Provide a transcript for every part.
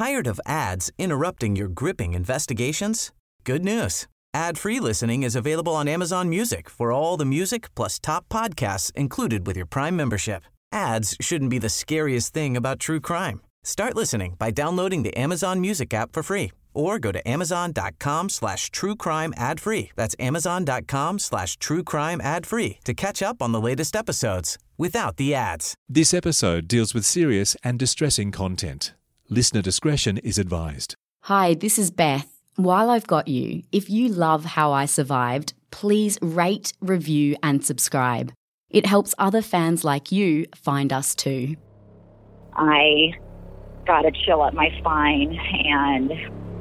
Tired of ads interrupting your gripping investigations? Good news. Ad-free listening is available on Amazon Music for all the music plus top podcasts included with your Prime membership. Ads shouldn't be the scariest thing about true crime. Start listening by downloading the Amazon Music app for free or go to amazon.com/truecrime ad-free. That's amazon.com/truecrime ad-free to catch up on the latest episodes without the ads. This episode deals with serious and distressing content. Listener discretion is advised. Hi, this is Beth. While I've got you, if you love How I Survived, please rate, review and subscribe. It helps other fans like you find us too. I got a chill up my spine and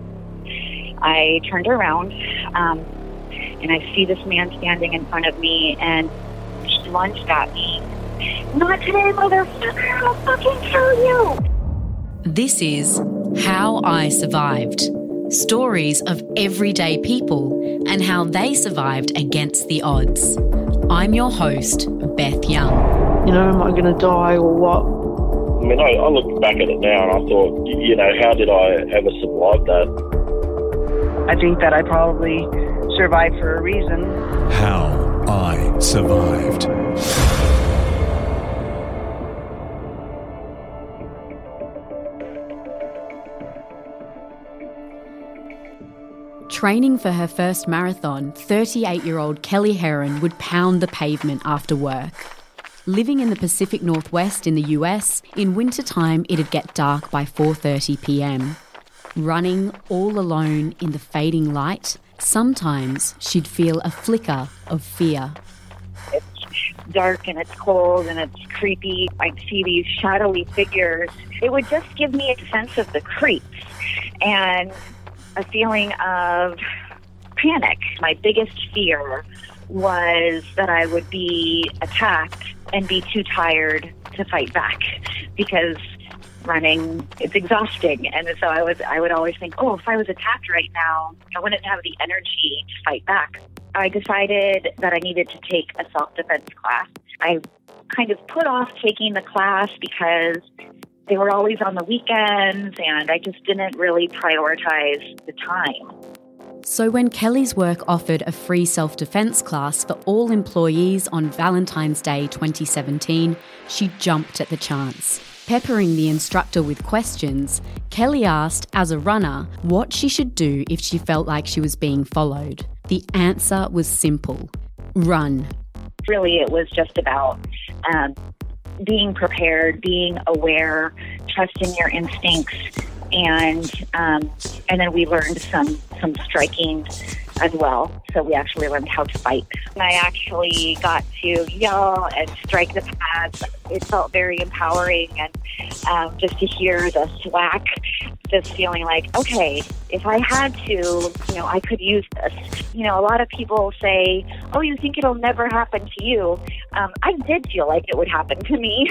I turned around and I see this man standing in front of me and he lunged at me. Not today, motherfucker, I'll fucking kill you. This is How I Survived. Stories of everyday people and how they survived against the odds. I'm your host, Beth Young. You know, am I going to die or what? I mean, I look back at it now and I thought, you know, how did I ever survive that? I think that I probably survived for a reason. How I Survived. Training for her first marathon, 38-year-old Kelly Herron would pound the pavement after work. Living in the Pacific Northwest in the US, in wintertime it'd get dark by 4:30 p.m. Running all alone in the fading light, sometimes she'd feel a flicker of fear. It's dark and it's cold and it's creepy. I'd see these shadowy figures. It would just give me a sense of the creeps and a feeling of panic. My biggest fear was that I would be attacked and be too tired to fight back because running, it's exhausting. And so I would always think, oh, if I was attacked right now, I wouldn't have the energy to fight back. I decided that I needed to take a self-defense class. I kind of put off taking the class because they were always on the weekends and I just didn't really prioritize the time. So when Kelly's work offered a free self-defense class for all employees on Valentine's Day 2017, she jumped at the chance. Peppering the instructor with questions, Kelly asked, as a runner, what she should do if she felt like she was being followed. The answer was simple: run. Really, it was just about being prepared, being aware, trusting your instincts, and then we learned some striking as well. So we actually learned how to fight. And I actually got to yell and strike the pads. It felt very empowering, and just to hear the thwack, just feeling like, okay, if I had to, I could use this. A lot of people say, oh, you think it'll never happen to you. I did feel like it would happen to me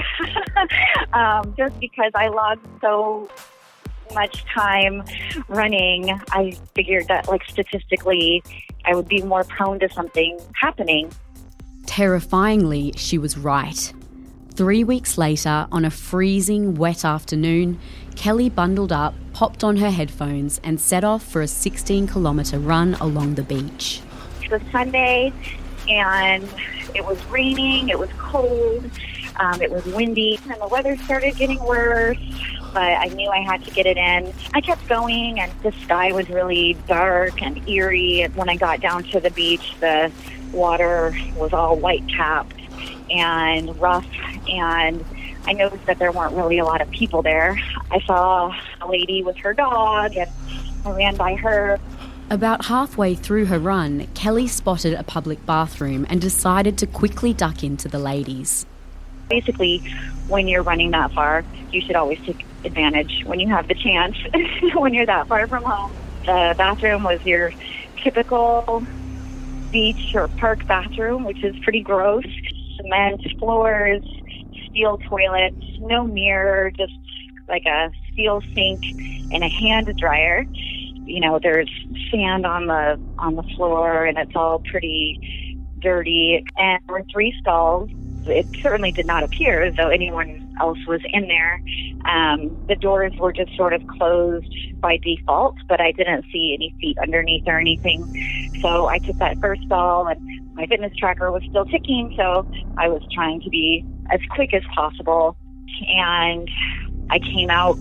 just because I logged so much time running. I figured that, statistically, I would be more prone to something happening. Terrifyingly, she was right. 3 weeks later, on a freezing, wet afternoon, Kelly bundled up, popped on her headphones and set off for a 16-kilometre run along the beach. It was Sunday and it was raining, it was cold, it was windy, and the weather started getting worse, but I knew I had to get it in. I kept going and the sky was really dark and eerie. When I got down to the beach, the water was all white-capped and rough, and I noticed that there weren't really a lot of people there. I saw a lady with her dog and I ran by her. About halfway through her run, Kelly spotted a public bathroom and decided to quickly duck into the ladies. Basically, when you're running that far, you should always take advantage when you have the chance, when you're that far from home. The bathroom was your typical beach or park bathroom, which is pretty gross. Cement floors, steel toilets, no mirror, just like a steel sink and a hand dryer. There's sand on the floor and it's all pretty dirty. And there were 3 stalls. It certainly did not appear as though anyone else was in there. The doors were just sort of closed by default, but I didn't see any feet underneath or anything. So I took that first ball, and my fitness tracker was still ticking, so I was trying to be as quick as possible. And I came out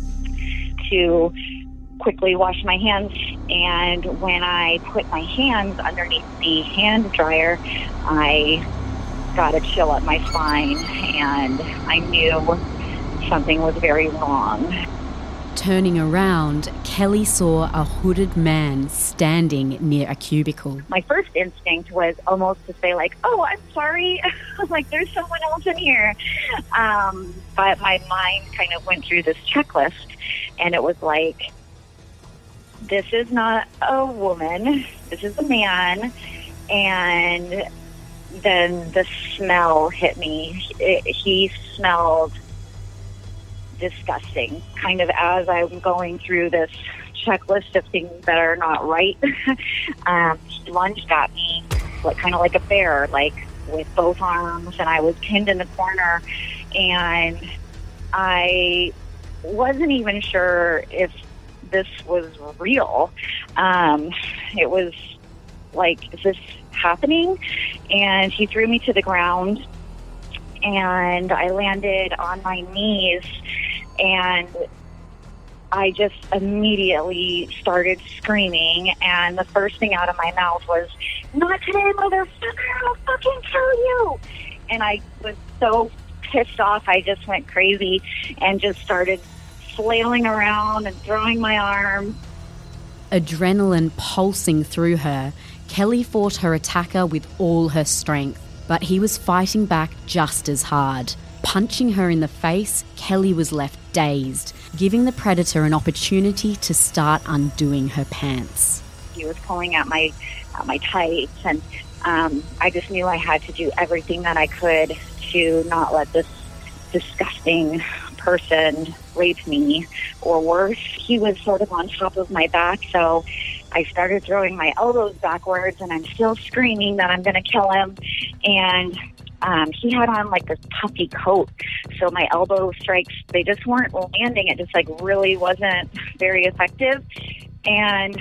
to quickly wash my hands, and when I put my hands underneath the hand dryer, I got a chill up my spine, and I knew something was very wrong. Turning around, Kelly saw a hooded man standing near a cubicle. My first instinct was almost to say, like, oh, I'm sorry. Like, there's someone else in here. But my mind kind of went through this checklist, and it was like, this is not a woman. This is a man. And then the smell hit me. He smelled disgusting. Kind of as I'm going through this checklist of things that are not right, he lunged at me, kind of like a bear, like with both arms, and I was pinned in the corner, and I wasn't even sure if this was real. It was like, is this happening? And he threw me to the ground, and I landed on my knees, and I just immediately started screaming, and the first thing out of my mouth was, "Not today, motherfucker, I'll fucking kill you!" And I was so pissed off, I just went crazy and just started flailing around and throwing my arms. Adrenaline pulsing through her, Kelly fought her attacker with all her strength, but he was fighting back just as hard. Punching her in the face, Kelly was left dazed, giving the predator an opportunity to start undoing her pants. He was pulling at my tights, and I just knew I had to do everything that I could to not let this disgusting person rape me, or worse. He was sort of on top of my back, so I started throwing my elbows backwards, and I'm still screaming that I'm going to kill him. And he had on like this puffy coat, so my elbow strikes, they just weren't landing. It just really wasn't very effective. And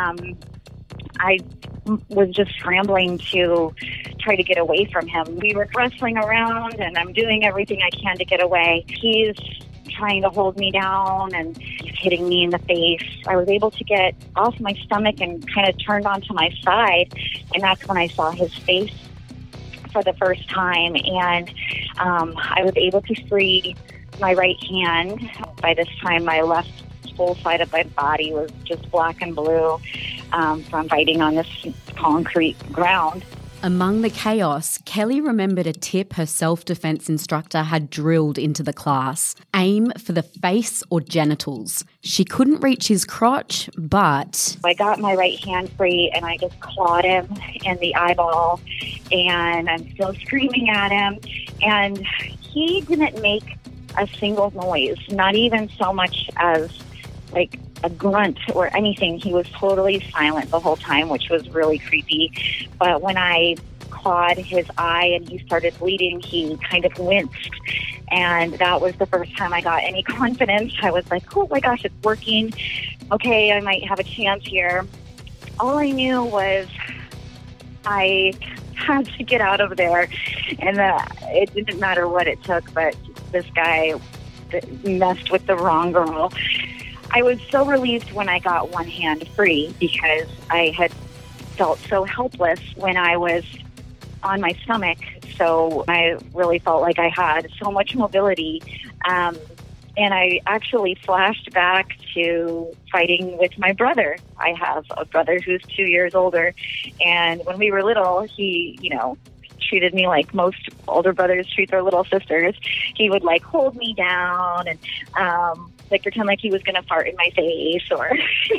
I was just scrambling to try to get away from him. We were wrestling around, and I'm doing everything I can to get away. He's trying to hold me down, and he's hitting me in the face. I was able to get off my stomach and kind of turned onto my side, and that's when I saw his face for the first time, and I was able to free my right hand. By this time, my left full side of my body was just black and blue from fighting on this concrete ground. Among the chaos, Kelly remembered a tip her self-defense instructor had drilled into the class: aim for the face or genitals. She couldn't reach his crotch, but I got my right hand free, and I just clawed him in the eyeball, and I'm still screaming at him, and he didn't make a single noise, not even so much as like a grunt or anything. He was totally silent the whole time, which was really creepy. But when I clawed his eye and he started bleeding, he kind of winced. And that was the first time I got any confidence. I was like, oh my gosh, it's working. Okay, I might have a chance here. All I knew was I had to get out of there. And it didn't matter what it took, but this guy messed with the wrong girl. I was so relieved when I got one hand free, because I had felt so helpless when I was on my stomach. So I really felt like I had so much mobility. And I actually flashed back to fighting with my brother. I have a brother who's 2 years older. And when we were little, he, treated me like most older brothers treat their little sisters. He would hold me down and pretend like he was going to fart in my face, or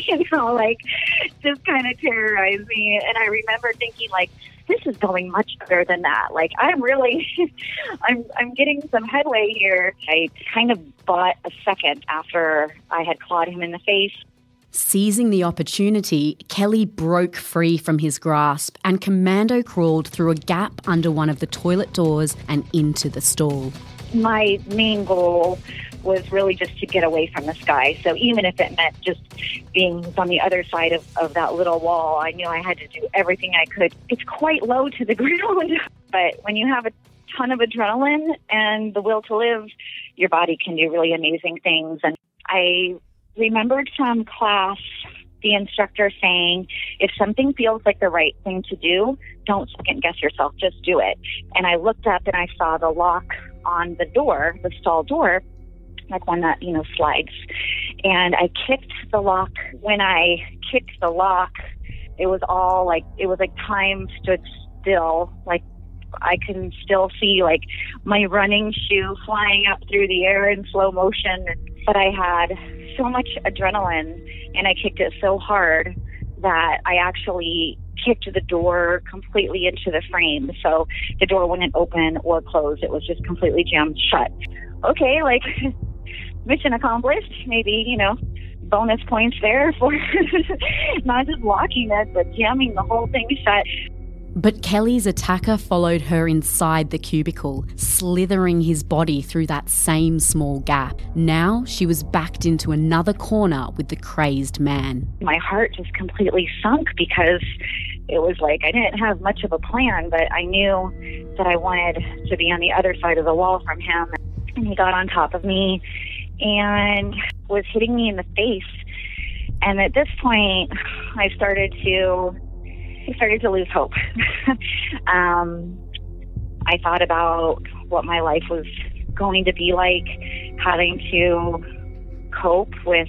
just kind of terrorize me. And I remember thinking, this is going much better than that. I'm really I'm getting some headway here. I kind of bought a second after I had clawed him in the face. Seizing the opportunity, Kelly broke free from his grasp and commando crawled through a gap under one of the toilet doors and into the stall. My main goal was really just to get away from this guy. So even if it meant just being on the other side of that little wall, I knew I had to do everything I could. It's quite low to the ground, but when you have a ton of adrenaline and the will to live, your body can do really amazing things. And I remembered from class the instructor saying, if something feels like the right thing to do, don't second guess yourself, just do it. And I looked up and I saw the lock on the door, the stall door, like one that, slides. And I kicked the lock. When I kicked the lock, it was like time stood still. Like I can still see like my running shoe flying up through the air in slow motion. But I had so much adrenaline and I kicked it so hard that I actually kicked the door completely into the frame. So the door wouldn't open or close. It was just completely jammed shut. Okay, like mission accomplished. Maybe, bonus points there for not just locking it, but jamming the whole thing shut. But Kelly's attacker followed her inside the cubicle, slithering his body through that same small gap. Now she was backed into another corner with the crazed man. My heart just completely sunk because it was like I didn't have much of a plan, but I knew that I wanted to be on the other side of the wall from him. And he got on top of me and was hitting me in the face. And at this point, I started to lose hope. I thought about what my life was going to be like, having to cope with,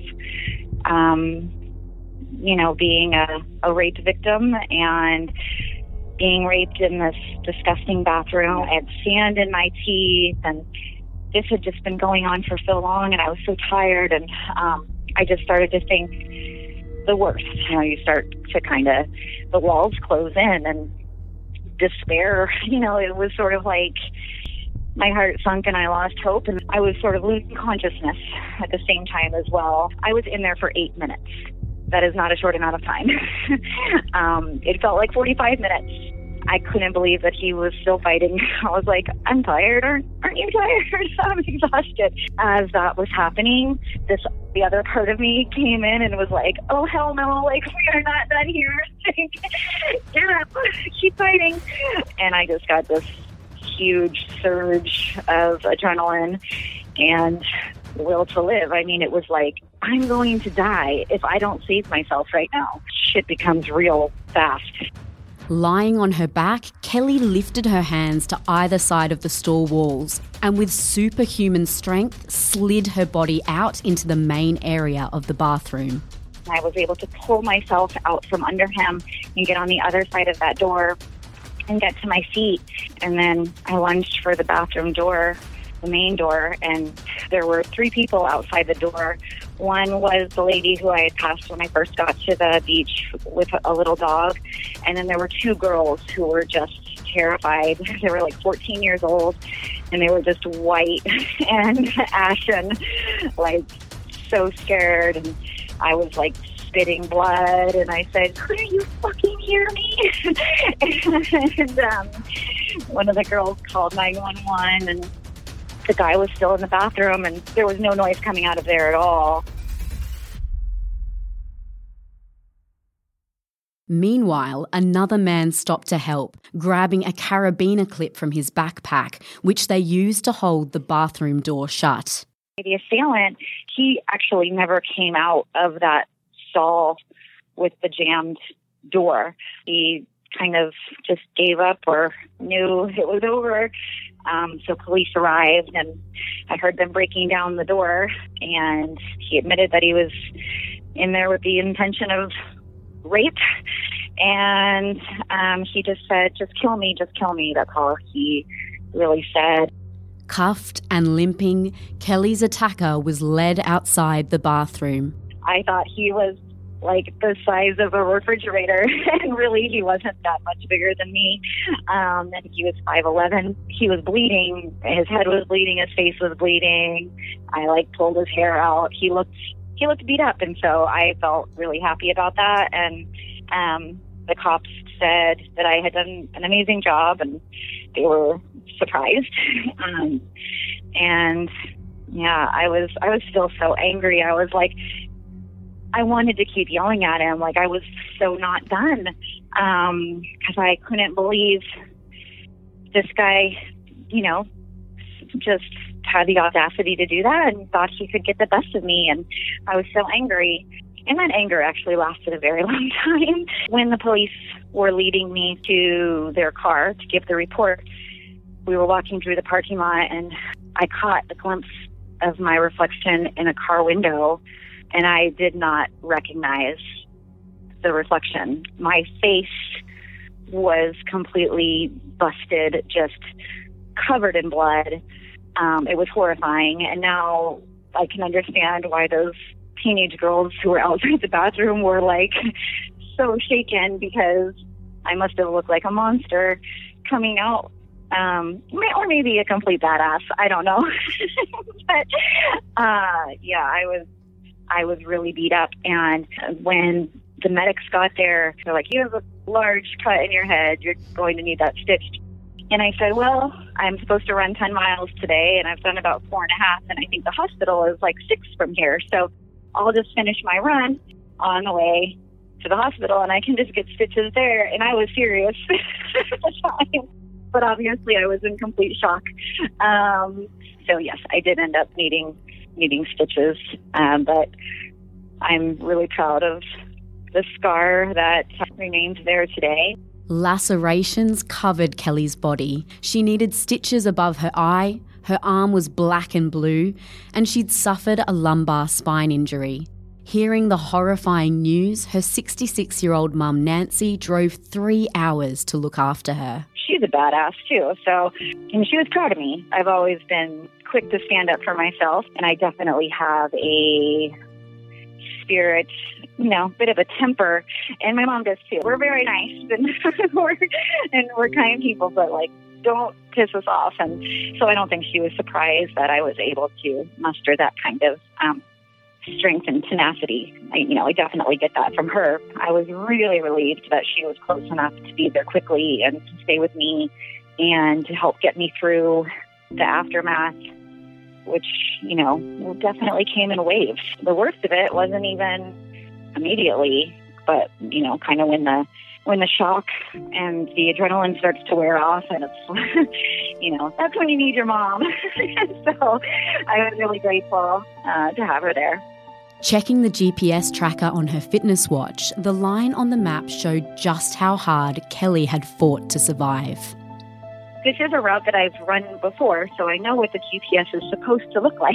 being a rape victim and being raped in this disgusting bathroom. I had sand in my teeth, and this had just been going on for so long, and I was so tired, and I just started to think the worst. You start to the walls close in, and despair, it was sort of like my heart sunk and I lost hope, and I was sort of losing consciousness at the same time as well. I was in there for 8 minutes. That is not a short amount of time. It felt like 45 minutes. I couldn't believe that he was still fighting. I was like, I'm tired. Aren't you tired? I'm exhausted. As that was happening, the other part of me came in and was like, oh, hell no. Like, we are not done here. Get up. Keep fighting. And I just got this huge surge of adrenaline and will to live. I mean, it was like, I'm going to die if I don't save myself right now. Shit becomes real fast. Lying on her back, Kelly lifted her hands to either side of the stall walls and with superhuman strength slid her body out into the main area of the bathroom. I was able to pull myself out from under him and get on the other side of that door and get to my feet. And then I lunged for the bathroom door, the main door, and there were 3 people outside the door. One was the lady who I had passed when I first got to the beach with a little dog. And then there were 2 girls who were just terrified. They were like 14 years old, and they were just white and ashen, like so scared. And I was like spitting blood, and I said, couldn't you fucking hear me? And one of the girls called 911, and the guy was still in the bathroom, and there was no noise coming out of there at all. Meanwhile, another man stopped to help, grabbing a carabiner clip from his backpack, which they used to hold the bathroom door shut. The assailant, he actually never came out of that stall with the jammed door. He kind of just gave up or knew it was over. So police arrived, and I heard them breaking down the door, and he admitted that he was in there with the intention of rape, and he just said, just kill me, just kill me. That's all he really said. Cuffed and limping, Kelly's attacker was led outside the bathroom. I thought he was like the size of a refrigerator, and really he wasn't that much bigger than me. And he was 5'11". He was bleeding. His head was bleeding. His face was bleeding. I pulled his hair out. He looked beat up, and so I felt really happy about that. And the cops said that I had done an amazing job, and they were surprised. And Yeah, I was still so angry. I was like, I wanted to keep yelling at him. Like, I was so not done. Because I couldn't believe this guy, you know, just had the audacity to do that and thought he could get the best of me. And I was so angry. And that anger actually lasted a very long time. When the police were leading me to their car to give the report, we were walking through the parking lot, and I caught a glimpse of my reflection in a car window, and I did not recognize the reflection. My face was completely busted, just covered in blood. It was horrifying, and now I can understand why those teenage girls who were outside the bathroom were like so shaken, because I must have looked like a monster coming out, or maybe a complete badass. I don't know. But yeah, I was really beat up. And when the medics got there, they're like, "You have a large cut in your head. You're going to need that stitched." And I said, "Well, I'm supposed to run 10 miles today, and I've done about 4.5, and I think the hospital is like 6 from here. So I'll just finish my run on the way to the hospital, and I can just get stitches there." And I was serious at the time, but obviously I was in complete shock. So yes, I did end up needing stitches, but I'm really proud of the scar that remains there today. Lacerations covered Kelly's body. She needed stitches above her eye, her arm was black and blue, and she'd suffered a lumbar spine injury. Hearing the horrifying news, her 66-year-old mum Nancy drove 3 hours to look after her. She's a badass too, and she was proud of me. I've always been quick to stand up for myself, and I definitely have a spirit, bit of a temper, and my mom does too. We're very nice, and we're kind people, but don't piss us off. And so I don't think she was surprised that I was able to muster that kind of strength and tenacity. I definitely get that from her. I was really relieved that she was close enough to be there quickly and to stay with me and to help get me through the aftermath, which, definitely came in waves. The worst of it wasn't even immediately, but, kind of when the shock and the adrenaline starts to wear off, and it's, that's when you need your mom. So I was really grateful to have her there. Checking the GPS tracker on her fitness watch, the line on the map showed just how hard Kelly had fought to survive. This is a route that I've run before, so I know what the GPS is supposed to look like.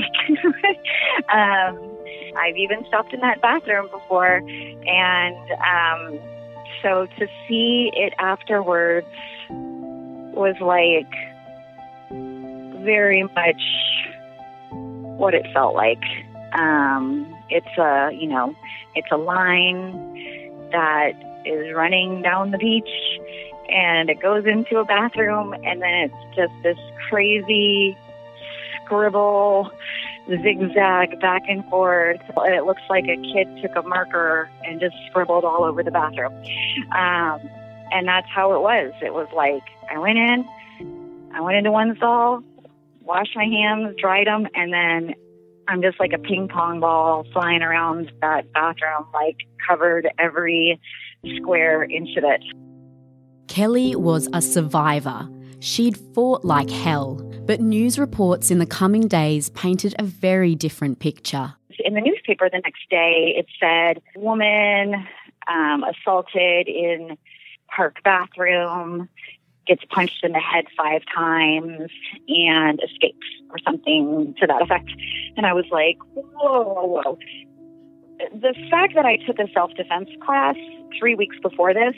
I've even stopped in that bathroom before, and so to see it afterwards was very much what it felt like. It's a line that is running down the beach, and it goes into a bathroom, and then it's just this crazy scribble, zigzag back and forth. It looks like a kid took a marker and just scribbled all over the bathroom. And that's how it was. It was like I went into one stall, washed my hands, dried them, and then I'm just like a ping pong ball flying around that bathroom, covered every square inch of it. Kelly was a survivor. She'd fought like hell, but news reports in the coming days painted a very different picture. In the newspaper the next day, it said, woman assaulted in park bathroom, gets punched in the head 5 times, and escapes, or something to that effect. And I was like, whoa. The fact that I took a self-defense class 3 weeks before this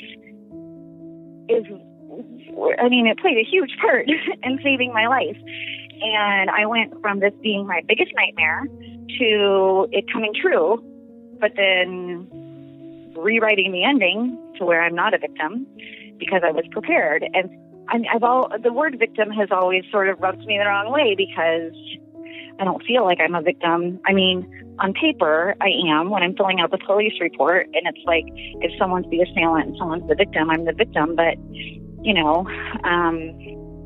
it played a huge part in saving my life. And I went from this being my biggest nightmare to it coming true, but then rewriting the ending to where I'm not a victim because I was prepared. And the word victim has always sort of rubbed me the wrong way, because I don't feel like I'm a victim. On paper, I am when I'm filling out the police report, and it's like if someone's the assailant and someone's the victim, I'm the victim. But,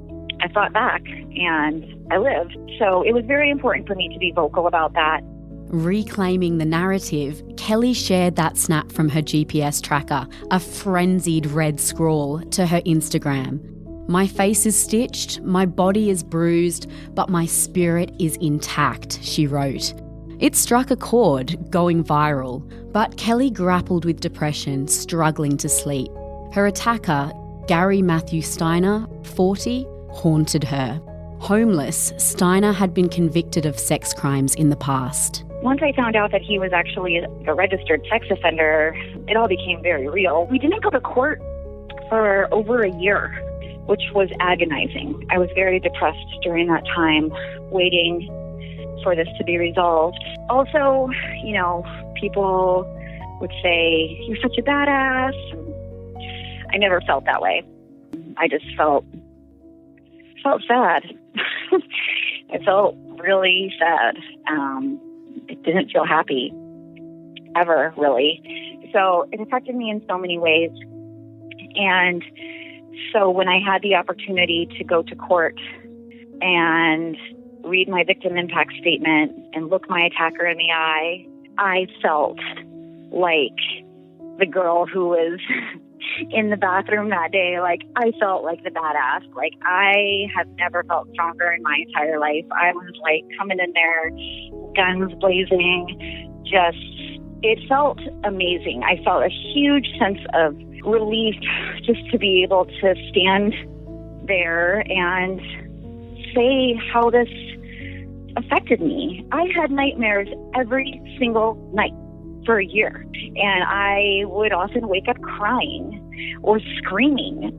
I fought back and I lived. So it was very important for me to be vocal about that. Reclaiming the narrative, Kelly shared that snap from her GPS tracker, a frenzied red scrawl, to her Instagram. "My face is stitched, my body is bruised, but my spirit is intact," she wrote. It struck a chord, going viral, but Kelly grappled with depression, struggling to sleep. Her attacker, Gary Matthew Steiner, 40, haunted her. Homeless, Steiner had been convicted of sex crimes in the past. Once I found out that he was actually a registered sex offender, it all became very real. We didn't go to court for over a year, which was agonizing. I was very depressed during that time, waiting for this to be resolved. Also, people would say, "You're such a badass." I never felt that way. I just felt sad. I felt really sad. It didn't feel happy, ever, really. So it affected me in so many ways. And so when I had the opportunity to go to court and read my victim impact statement and look my attacker in the eye, I felt like the girl who was in the bathroom that day. Like, I felt like the badass. Like, I have never felt stronger in my entire life. I was like coming in there, guns blazing, it felt amazing. I felt a huge sense of relief just to be able to stand there and say how this affected me. I had nightmares every single night for a year, and I would often wake up crying or screaming.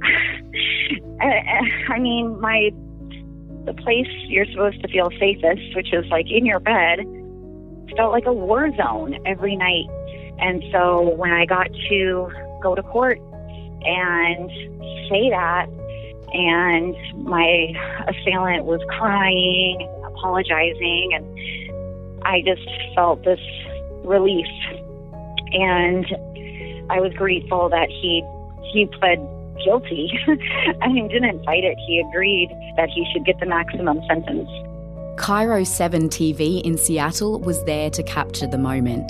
I mean, the place you're supposed to feel safest, which is like in your bed, felt like a war zone every night. And so when I got to go to court and say that, and my assailant was crying, apologizing, and I just felt this relief. And I was grateful that he pled guilty. I mean, didn't fight it. He agreed that he should get the maximum sentence. Cairo 7 TV in Seattle was there to capture the moment.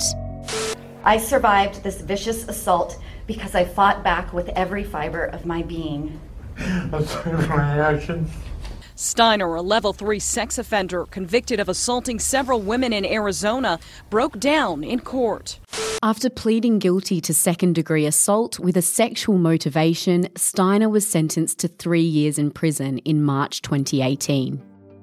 I survived this vicious assault because I fought back with every fiber of my being. I'm sorry for my actions. Steiner, a level 3 sex offender convicted of assaulting several women in Arizona, broke down in court. After pleading guilty to second-degree assault with a sexual motivation, Steiner was sentenced to 3 years in prison in March 2018.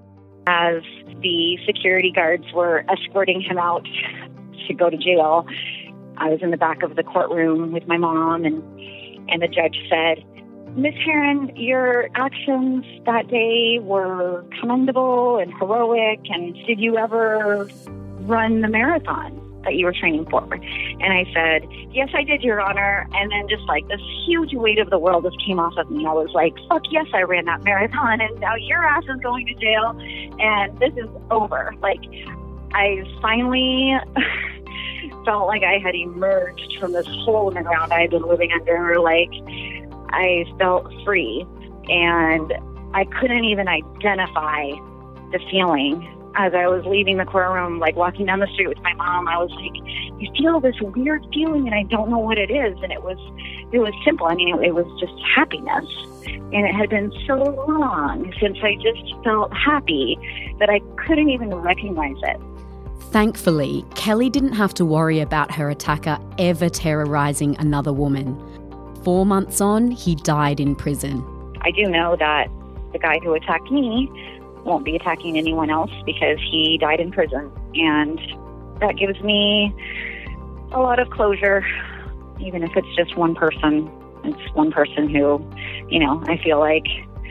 As the security guards were escorting him out to go to jail, I was in the back of the courtroom with my mom, and the judge said, "Ms. Herron, your actions that day were commendable and heroic, and did you ever run the marathon that you were training for?" And I said, "Yes, I did, Your Honor." And then just like this huge weight of the world just came off of me. I was like, fuck yes, I ran that marathon, and now your ass is going to jail, and this is over. Like, I finally felt like I had emerged from this hole in the ground I had been living under. Like, I felt free, and I couldn't even identify the feeling. As I was leaving the courtroom, like walking down the street with my mom, I was like, I feel this weird feeling and I don't know what it is. And it was simple. I mean, it was just happiness. And it had been so long since I just felt happy that I couldn't even recognize it. Thankfully, Kelly didn't have to worry about her attacker ever terrorizing another woman. 4 months on, he died in prison. I do know that the guy who attacked me won't be attacking anyone else because he died in prison. And that gives me a lot of closure, even if it's just one person. It's one person who, I feel like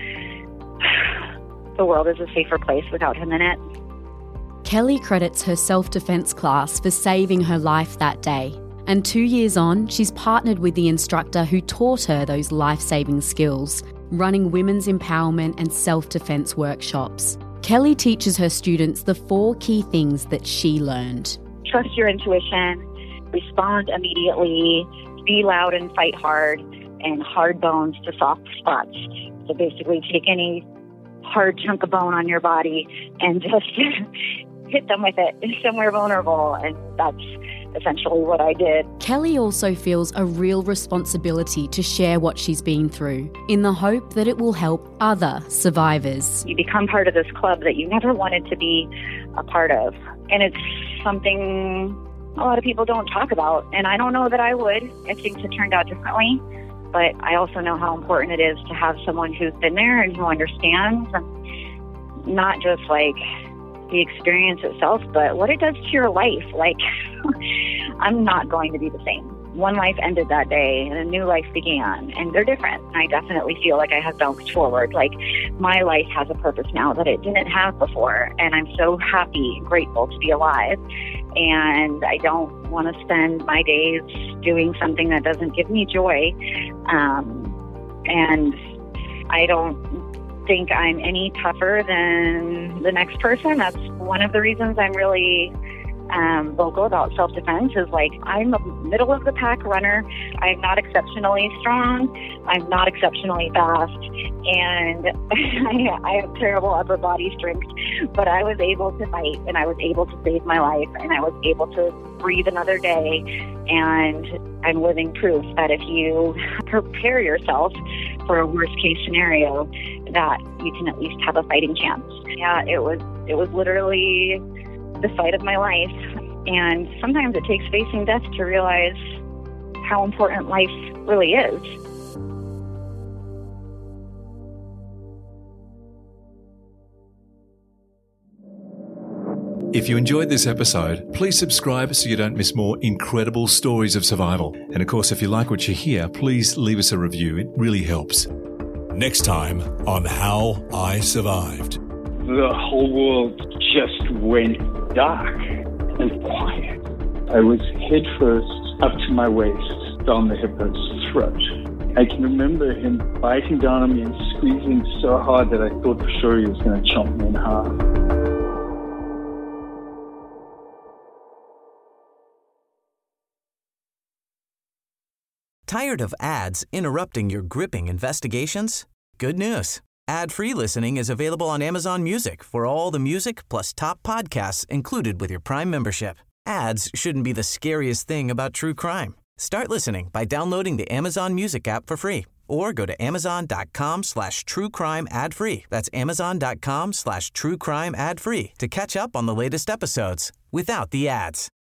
the world is a safer place without him in it. Kelly credits her self-defense class for saving her life that day. And 2 years on, she's partnered with the instructor who taught her those life-saving skills, running women's empowerment and self-defense workshops. Kelly teaches her students the 4 key things that she learned. Trust your intuition, respond immediately, be loud and fight hard, and hard bones to soft spots. So basically take any hard chunk of bone on your body and just hit them with it somewhere vulnerable. And that's essentially what I did. Kelly also feels a real responsibility to share what she's been through, in the hope that it will help other survivors. You become part of this club that you never wanted to be a part of. And it's something a lot of people don't talk about. And I don't know that I would if things had turned out differently. But I also know how important it is to have someone who's been there and who understands, and not just like the experience itself, but what it does to your life. Like, I'm not going to be the same. One life ended that day and a new life began, and they're different. I definitely feel like I have bounced forward. Like, my life has a purpose now that it didn't have before, and I'm so happy and grateful to be alive. And I don't want to spend my days doing something that doesn't give me joy. And I don't think I'm any tougher than the next person. That's one of the reasons I'm really vocal about self-defense, is like, I'm a middle of the pack runner. I'm not exceptionally strong. I'm not exceptionally fast. And I have terrible upper body strength, but I was able to fight, and I was able to save my life, and I was able to breathe another day. And I'm living proof that if you prepare yourself for a worst case scenario, that you can at least have a fighting chance. Yeah, it was literally the fight of my life. And sometimes it takes facing death to realize how important life really is. If you enjoyed this episode, please subscribe so you don't miss more incredible stories of survival. And of course, if you like what you hear, please leave us a review. It really helps. Next time on How I Survived. The whole world just went dark and quiet. I was head first up to my waist down the hippo's throat. I can remember him biting down on me and squeezing so hard that I thought for sure he was going to chomp me in half. Tired of ads interrupting your gripping investigations? Good news. Ad-free listening is available on Amazon Music for all the music plus top podcasts included with your Prime membership. Ads shouldn't be the scariest thing about true crime. Start listening by downloading the Amazon Music app for free or go to amazon.com/truecrime ad-free. That's amazon.com/truecrime ad-free to catch up on the latest episodes without the ads.